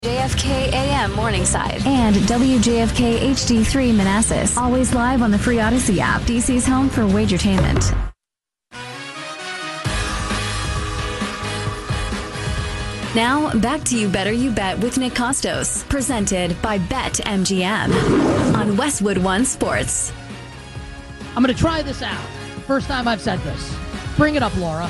JFK AM Morningside. And WJFK HD3 Manassas. Always live on the free Odyssey app. DC's home for wagertainment. Now, back to You Better You Bet with Nick Costos. Presented by BetMGM on Westwood One Sports. I'm going to try this out. First time I've said this. Bring it up, Laura.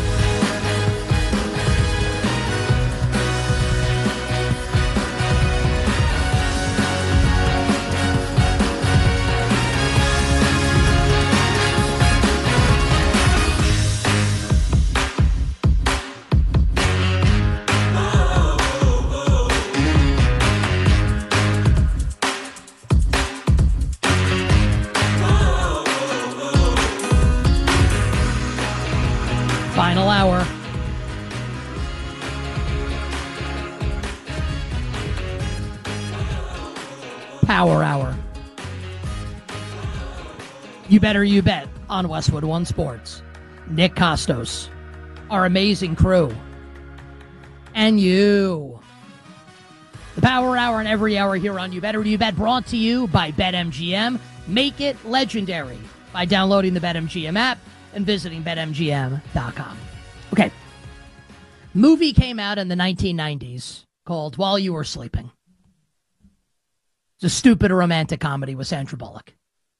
Final hour. Power hour. You Better You Bet on Westwood One Sports. Nick Costos, our amazing crew, and you. The Power Hour and every hour here on You Better You Bet, brought to you by BetMGM. Make it legendary by downloading the BetMGM app and visiting BetMGM.com. Okay. Movie came out in the 1990s called While You Were Sleeping. It's a stupid romantic comedy with Sandra Bullock.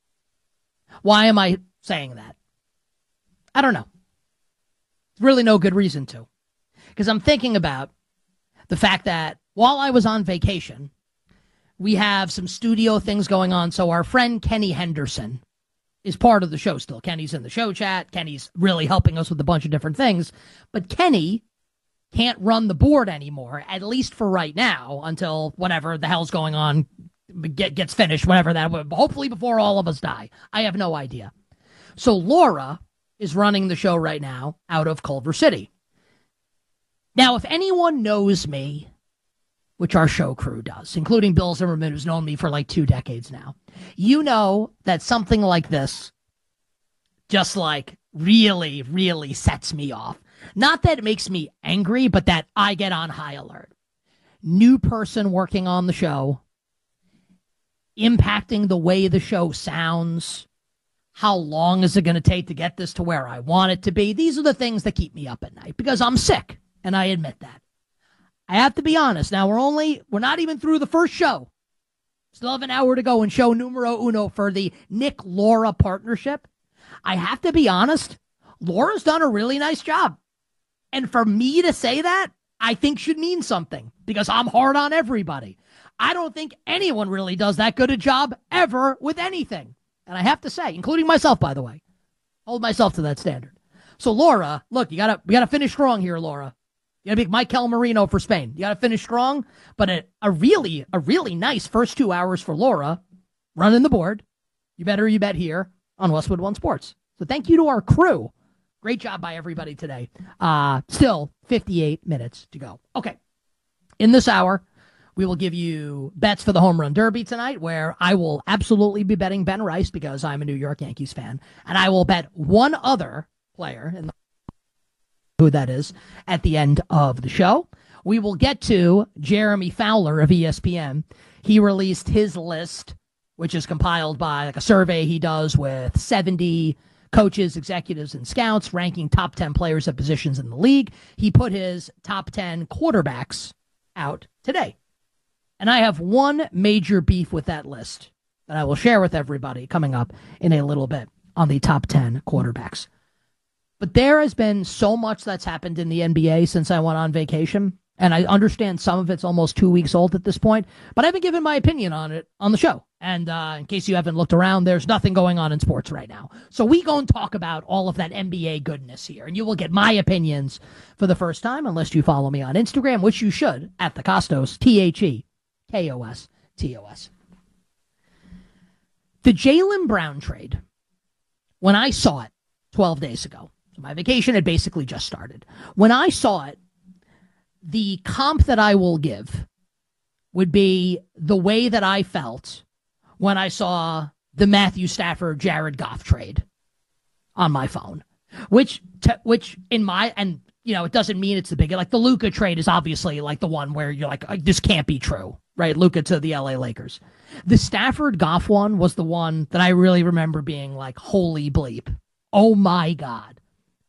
Why am I saying that? I don't know. Really no good reason to. Because I'm thinking about the fact that while I was on vacation, we have some studio things going on. So our friend Kenny Henderson is part of the show still. Kenny's in the show chat. Kenny's really helping us with a bunch of different things. But Kenny can't run the board anymore, at least for right now, until whatever the hell's going on gets finished, whatever that would. Hopefully before all of us die. I have no idea. So Laura is running the show right now out of Culver City. Now, if anyone knows me, which our show crew does, including Bill Zimmerman, who's known me for like 2 decades now, you know that something like this just like really, really sets me off. Not that it makes me angry, but that I get on high alert. New person working on the show, impacting the way the show sounds. How long is it going to take to get this to where I want it to be? These are the things that keep me up at night because I'm sick, and I admit that. I have to be honest. Now, we're not even through the first show. Still have an hour to go in show numero uno for the Nick-Laura partnership. I have to be honest. Laura's done a really nice job. And for me to say that, I think should mean something because I'm hard on everybody. I don't think anyone really does that good a job ever with anything. And I have to say, including myself, by the way, hold myself to that standard. So Laura, look, we gotta finish strong here, Laura. You gotta be Mikel Merino for Spain. You gotta finish strong, but a really nice first 2 hours for Laura running the board. You Better You Bet here on Westwood One Sports. So thank you to our crew. Great job by everybody today. Still 58 minutes to go. Okay. In this hour, we will give you bets for the Home Run Derby tonight, where I will absolutely be betting Ben Rice because I'm a New York Yankees fan. And I will bet one other player, and who that is, at the end of the show. We will get to Jeremy Fowler of ESPN. He released his list, which is compiled by like a survey he does with 70 coaches, executives, and scouts, ranking top 10 players at positions in the league. He put his top 10 quarterbacks out today. And I have one major beef with that list that I will share with everybody coming up in a little bit on the top 10 quarterbacks. But there has been so much that's happened in the NBA since I went on vacation. And I understand some of it's almost 2 weeks old at this point, but I haven't given my opinion on it on the show. And in case you haven't looked around, there's nothing going on in sports right now. So we go and talk about all of that NBA goodness here, and you will get my opinions for the first time, unless you follow me on Instagram, which you should, at the Costos, TheKostos. The Jaylen Brown trade, when I saw it 12 days ago, so my vacation had basically just started. When I saw it, the comp that I will give would be the way that I felt when I saw the Matthew Stafford, Jared Goff trade on my phone, which in my, and it doesn't mean it's the biggest. Like the Luka trade is obviously like the one where you're like, this can't be true, right? Luka to the LA Lakers. The Stafford Goff one was the one that I really remember being like, holy bleep. Oh my God.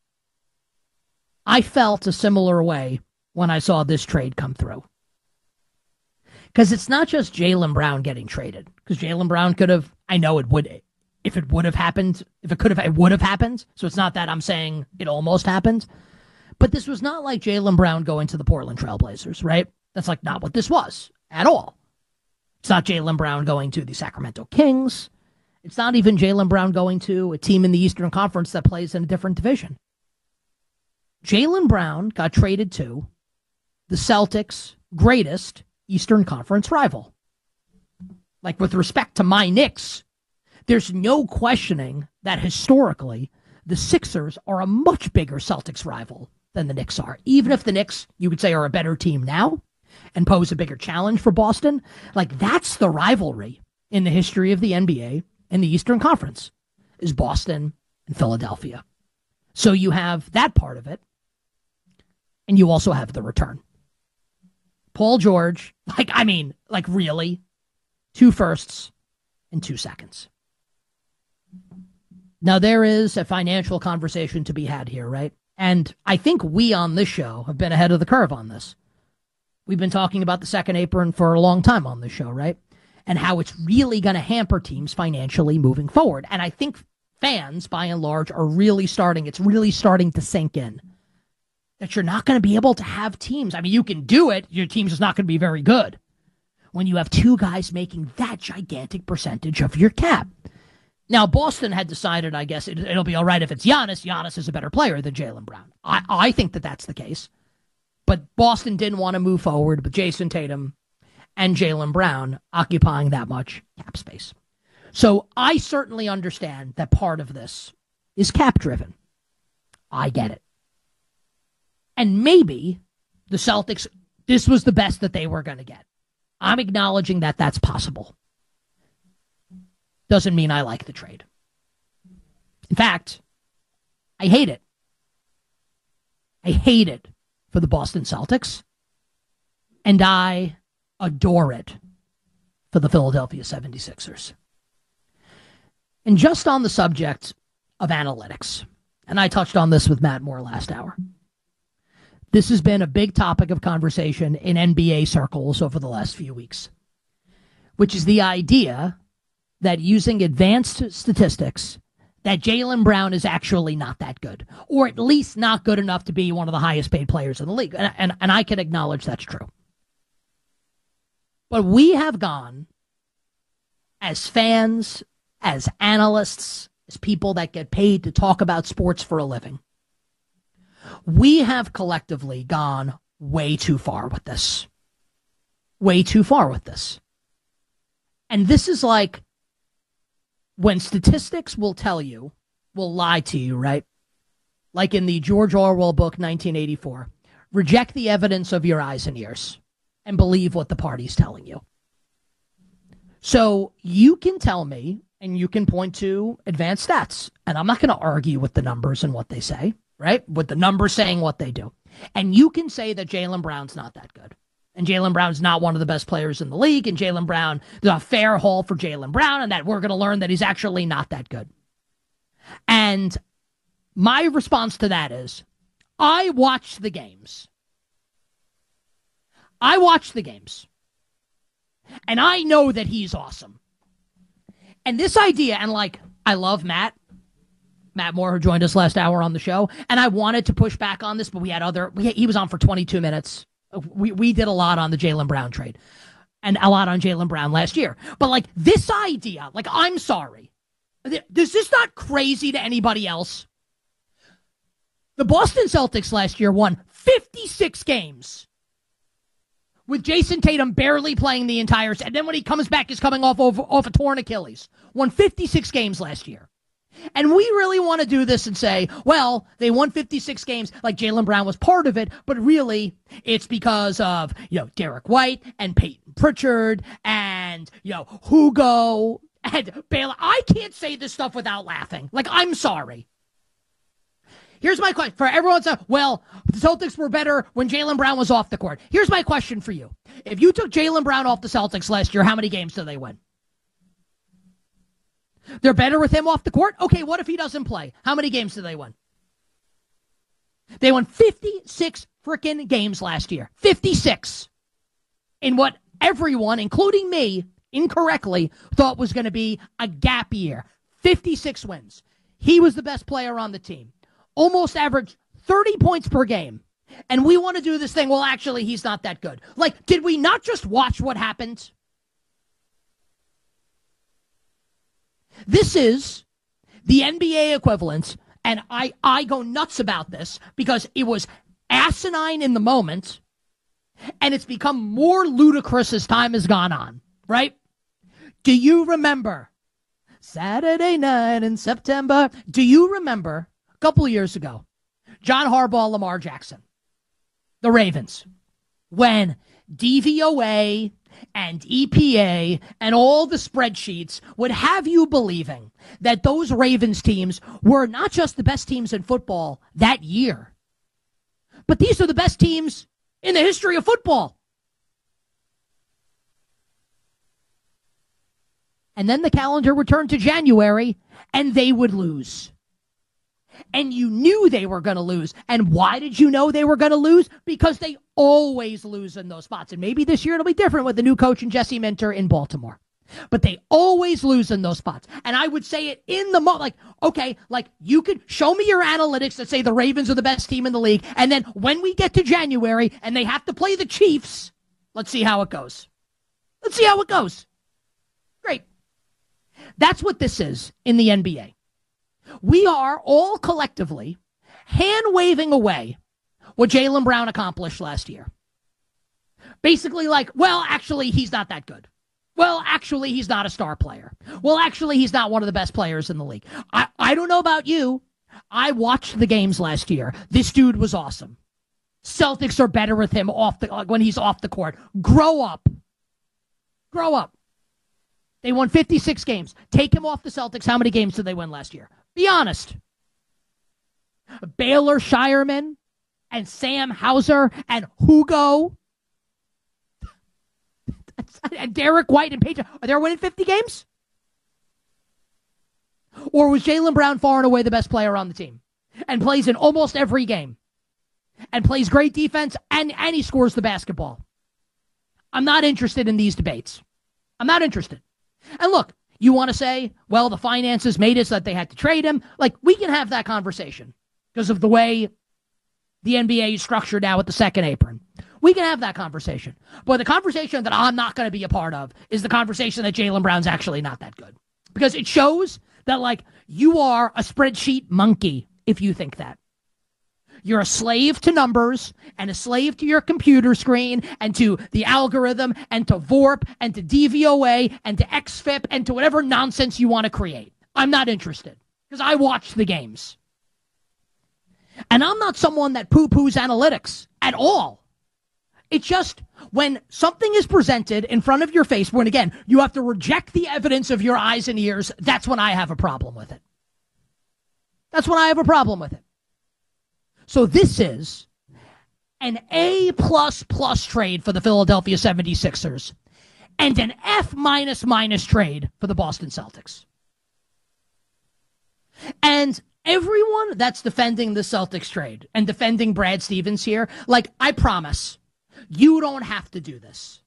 I felt a similar way when I saw this trade come through. Because it's not just Jaylen Brown getting traded. Because Jaylen Brown could have, I know it would, if it would have happened, if it could have, it would have happened. So it's not that I'm saying it almost happened. But this was not like Jaylen Brown going to the Portland Trailblazers, right? That's like not what this was at all. It's not Jaylen Brown going to the Sacramento Kings. It's not even Jaylen Brown going to a team in the Eastern Conference that plays in a different division. Jaylen Brown got traded to the Celtics' greatest Eastern Conference rival. Like with respect to my Knicks, there's no questioning that historically the Sixers are a much bigger Celtics rival than the Knicks are. Even if the Knicks, you could say, are a better team now and pose a bigger challenge for Boston, like that's the rivalry in the history of the NBA and the Eastern Conference is Boston and Philadelphia. So you have that part of it, and you also have the return. Paul George, really, 2 firsts and 2 seconds. Now, there is a financial conversation to be had here, right? And I think we on this show have been ahead of the curve on this. We've been talking about the second apron for a long time on this show, right? And how it's really going to hamper teams financially moving forward. And I think fans, by and large, are really starting to sink in that you're not going to be able to have teams. I mean, you can do it. Your team's just not going to be very good when you have 2 guys making that gigantic percentage of your cap. Now, Boston had decided, I guess, it'll be all right if it's Giannis. Giannis is a better player than Jaylen Brown. I think that that's the case. But Boston didn't want to move forward with Jason Tatum and Jaylen Brown occupying that much cap space. So I certainly understand that part of this is cap-driven. I get it. And maybe the Celtics, this was the best that they were going to get. I'm acknowledging that that's possible. Doesn't mean I like the trade. In fact, I hate it. I hate it for the Boston Celtics. And I adore it for the Philadelphia 76ers. And just on the subject of analytics, and I touched on this with Matt Moore last hour, this has been a big topic of conversation in NBA circles over the last few weeks, which is the idea that using advanced statistics, that Jaylen Brown is actually not that good, or at least not good enough to be one of the highest paid players in the league. And I can acknowledge that's true. But we have gone, as fans, as analysts, as people that get paid to talk about sports for a living, we have collectively gone way too far with this. Way too far with this. And this is like when statistics will lie to you, right? Like in the George Orwell book, 1984, reject the evidence of your eyes and ears and believe what the party's telling you. So you can tell me and you can point to advanced stats, and I'm not going to argue with the numbers and what they say, right? With the numbers saying what they do. And you can say that Jaylen Brown's not that good. And Jaylen Brown's not one of the best players in the league. And Jaylen Brown, there's a fair haul for Jaylen Brown, and that we're going to learn that he's actually not that good. And my response to that is, I watch the games. And I know that he's awesome. And this idea, and I love Matt Moore, who joined us last hour on the show, and I wanted to push back on this, but he was on for 22 minutes. We did a lot on the Jaylen Brown trade and a lot on Jaylen Brown last year. But this idea, I'm sorry. Is this not crazy to anybody else? The Boston Celtics last year won 56 games with Jason Tatum barely playing the entire set. And then when he comes back, he's coming off a torn Achilles. Won 56 games last year. And we really want to do this and say, well, they won 56 games like Jaylen Brown was part of it, but really it's because of, Derek White and Peyton Pritchard and, Hugo and Baylor. I can't say this stuff without laughing. I'm sorry. Here's my question for everyone. Well, the Celtics were better when Jaylen Brown was off the court. Here's my question for you. If you took Jaylen Brown off the Celtics last year, how many games do they win? They're better with him off the court? Okay, what if he doesn't play? How many games do they win? They won 56 freaking games last year. 56. In what everyone, including me, incorrectly thought was going to be a gap year. 56 wins. He was the best player on the team. Almost averaged 30 points per game. And we want to do this thing, well, actually, he's not that good. Like, did we not just watch what happened? This is the NBA equivalent, and I go nuts about this because it was asinine in the moment, and it's become more ludicrous as time has gone on, right? Do you remember Saturday night in September? Do you remember a couple of years ago, John Harbaugh, Lamar Jackson, the Ravens, when DVOA and EPA and all the spreadsheets would have you believing that those Ravens teams were not just the best teams in football that year, but these are the best teams in the history of football. And then the calendar would turn to January, and they would lose. And you knew they were going to lose. And why did you know they were going to lose? Because they always lose in those spots. And maybe this year it'll be different with the new coach and Jesse Minter in Baltimore. But they always lose in those spots. And I would say it in the moment, like, okay, like you could show me your analytics that say the Ravens are the best team in the league. And then when we get to January and they have to play the Chiefs, let's see how it goes. Let's see how it goes. Great. That's what this is in the NBA. We are all collectively hand-waving away what Jaylen Brown accomplished last year. Basically like, well, actually, he's not that good. Well, actually, he's not a star player. Well, actually, he's not one of the best players in the league. I don't know about you. I watched the games last year. This dude was awesome. Celtics are better with him when he's off the court. Grow up. Grow up. They won 56 games. Take him off the Celtics. How many games did they win last year? Be honest. Baylor Shireman and Sam Hauser and Hugo and Derek White and Paige, are they winning 50 games? Or was Jaylen Brown far and away the best player on the team and plays in almost every game and plays great defense and he scores the basketball? I'm not interested in these debates. I'm not interested. And look, you want to say, well, the finances made it so that they had to trade him. Like, we can have that conversation because of the way the NBA is structured now with the second apron. We can have that conversation. But the conversation that I'm not going to be a part of is the conversation that Jaylen Brown's actually not that good. Because it shows that, like, you are a spreadsheet monkey if you think that. You're a slave to numbers and a slave to your computer screen and to the algorithm and to VORP and to DVOA and to XFIP and to whatever nonsense you want to create. I'm not interested because I watch the games. And I'm not someone that poo-poos analytics at all. It's just when something is presented in front of your face, when, again, you have to reject the evidence of your eyes and ears, that's when I have a problem with it. That's when I have a problem with it. So this is an A++ trade for the Philadelphia 76ers and an F-, trade for the Boston Celtics. And everyone that's defending the Celtics trade and defending Brad Stevens here, like, I promise, you don't have to do this.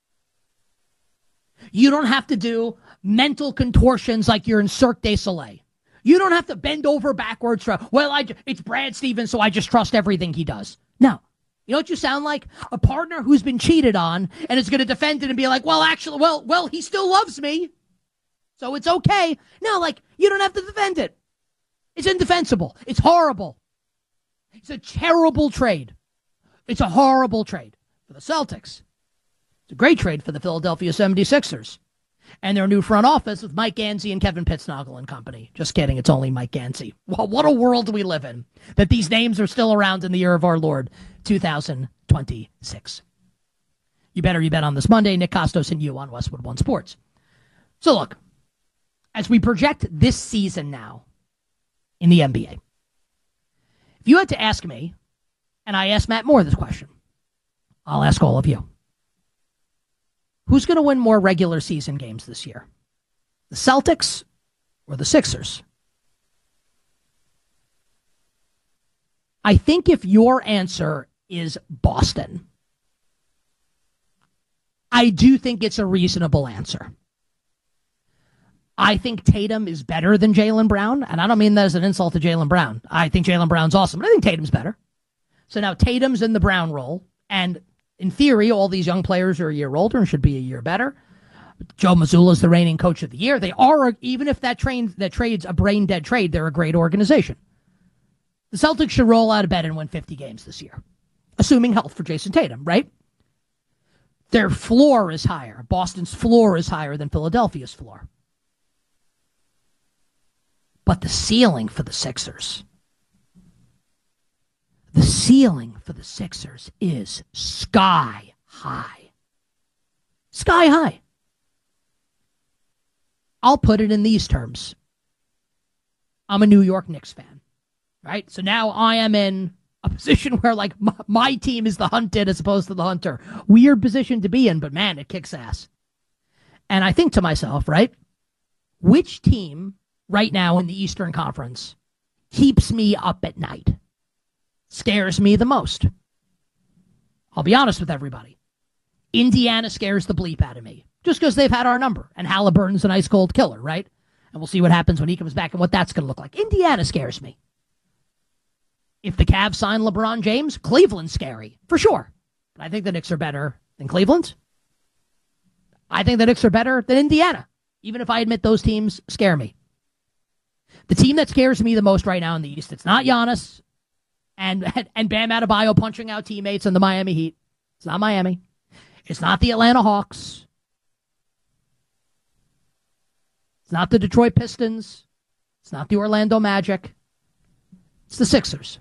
You don't have to do mental contortions like you're in Cirque du Soleil. You don't have to bend over backwards for, well, it's Brad Stevens, so I just trust everything he does. No. You know what you sound like? A partner who's been cheated on and is going to defend it and be like, well, actually, well, he still loves me, so it's okay. No, like, you don't have to defend it. It's indefensible. It's horrible. It's a terrible trade. It's a horrible trade for the Celtics. It's a great trade for the Philadelphia 76ers. And their new front office with Mike Gansey and Kevin Pittsnogle and company. Just kidding, it's only Mike Gansey. Well, what a world we live in, that these names are still around in the year of our Lord, 2026. You bet on this Monday. Nick Kostos and you on Westwood One Sports. So look, as we project this season now in the NBA, If you had to ask me, and I asked Matt Moore this question, I'll ask all of you. Who's going to win more regular season games this year? The Celtics or the Sixers? I think if your answer is Boston, I do think it's a reasonable answer. I think Tatum is better than Jaylen Brown, and I don't mean that as an insult to Jaylen Brown. I think Jaylen Brown's awesome, but I think Tatum's better. So now Tatum's in the Brown role, and in theory, all these young players are a year older and should be a year better. Joe Mazzulla's the reigning coach of the year. They are, even if that trade's a brain-dead trade, they're a great organization. The Celtics should roll out of bed and win 50 games this year, assuming health for Jason Tatum, right? Their floor is higher. Boston's floor is higher than Philadelphia's floor. But the ceiling for the Sixers, is sky high. Sky high. I'll put it in these terms. I'm a New York Knicks fan, right? So now I am in a position where, like, my team is the hunted as opposed to the hunter. Weird position to be in, but man, it kicks ass. And I think to myself, right, which team right now in the Eastern Conference keeps me up at night, scares me the most? I'll be honest with everybody. Indiana scares the bleep out of me, just because they've had our number, and Halliburton's an ice-cold killer, right? And we'll see what happens when he comes back and what that's going to look like. Indiana scares me. If the Cavs sign LeBron James, Cleveland's scary, for sure. But I think the Knicks are better than Cleveland. I think the Knicks are better than Indiana, even if I admit those teams scare me. The team that scares me the most right now in the East, it's not Giannis and Bam Adebayo punching out teammates in the Miami Heat. It's not Miami. It's not the Atlanta Hawks. It's not the Detroit Pistons. It's not the Orlando Magic. It's the Sixers.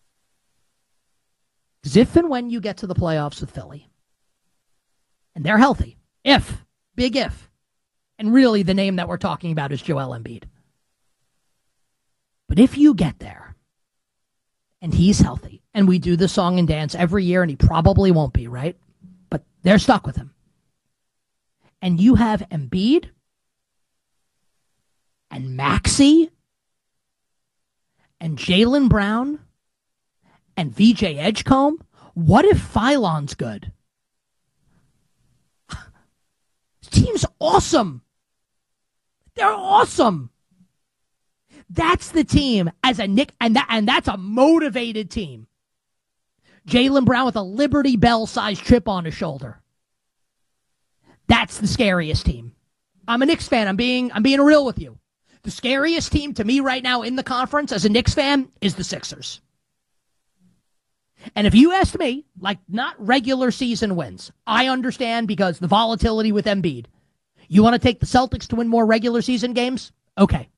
Because if and when you get to the playoffs with Philly, and they're healthy, big if, and really the name that we're talking about is Joel Embiid. But if you get there, and he's healthy, and we do the song and dance every year, and he probably won't be, right? But they're stuck with him. And you have Embiid and Maxey and Jaylen Brown and VJ Edgecombe. What if Phylon's good? This team's awesome. They're awesome. That's the team as a Nick, and that's a motivated team. Jaylen Brown with a Liberty Bell-sized chip on his shoulder. That's the scariest team. I'm a Knicks fan. I'm being real with you. The scariest team to me right now in the conference as a Knicks fan is the Sixers. And if you asked me, like, not regular season wins, I understand because the volatility with Embiid. You want to take the Celtics to win more regular season games? Okay.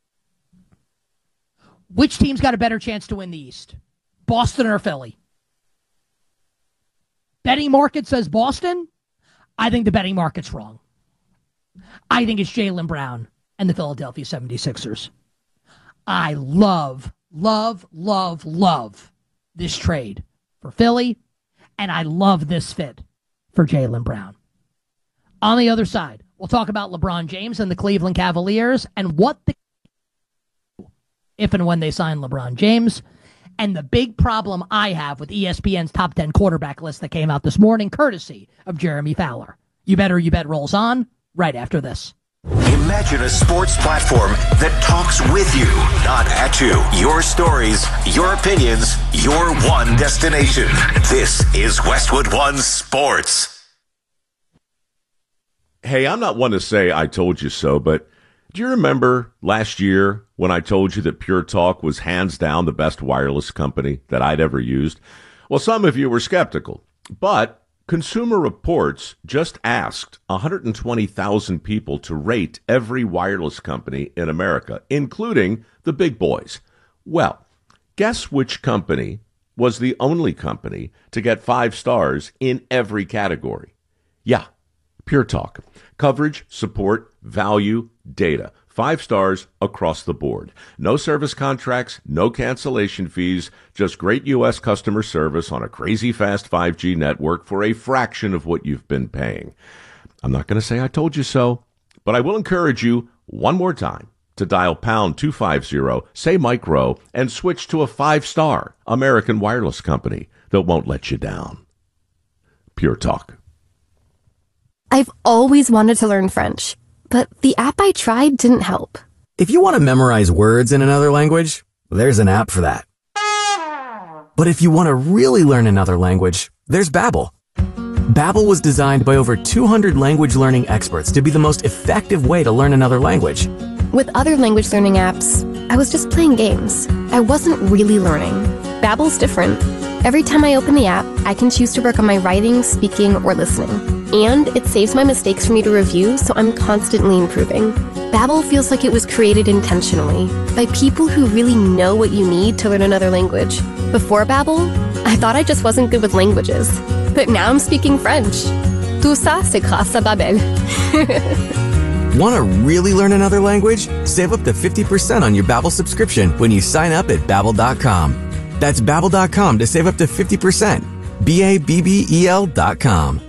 Which team's got a better chance to win the East? Boston or Philly? Betting market says Boston. I think the betting market's wrong. I think it's Jaylen Brown and the Philadelphia 76ers. I love this trade for Philly, and I love this fit for Jaylen Brown. On the other side, we'll talk about LeBron James and the Cleveland Cavaliers and what the if and when they sign LeBron James, and the big problem I have with ESPN's top 10 quarterback list that came out this morning, courtesy of Jeremy Fowler. You Bet rolls on right after this. Imagine a sports platform that talks with you, not at you. Your stories, your opinions, your one destination. This is Westwood One Sports. Hey, I'm not one to say I told you so, but do you remember last year when I told you that Pure Talk was hands down the best wireless company that I'd ever used? Well, some of you were skeptical, but Consumer Reports just asked 120,000 people to rate every wireless company in America, including the big boys. Well, guess which company was the only company to get 5 stars in every category? Yeah, Pure Talk. Coverage, support, value, data. 5 stars across the board. No service contracts, no cancellation fees, just great U.S. customer service on a crazy fast 5G network for a fraction of what you've been paying. I'm not going to say I told you so, but I will encourage you one more time to dial pound 250, say Mike Rowe, and switch to a 5-star American wireless company that won't let you down. Pure Talk. I've always wanted to learn French, but the app I tried didn't help. If you want to memorize words in another language, there's an app for that. But if you want to really learn another language, there's Babbel. Babbel was designed by over 200 language learning experts to be the most effective way to learn another language. With other language learning apps, I was just playing games. I wasn't really learning. Babbel's different. Every time I open the app, I can choose to work on my writing, speaking, or listening. And it saves my mistakes for me to review, so I'm constantly improving. Babbel feels like it was created intentionally by people who really know what you need to learn another language. Before Babbel, I thought I just wasn't good with languages. But now I'm speaking French. Tout ça, c'est grâce à Babbel. Want to really learn another language? Save up to 50% on your Babbel subscription when you sign up at Babbel.com. That's Babbel.com to save up to 50%. Babbel.com.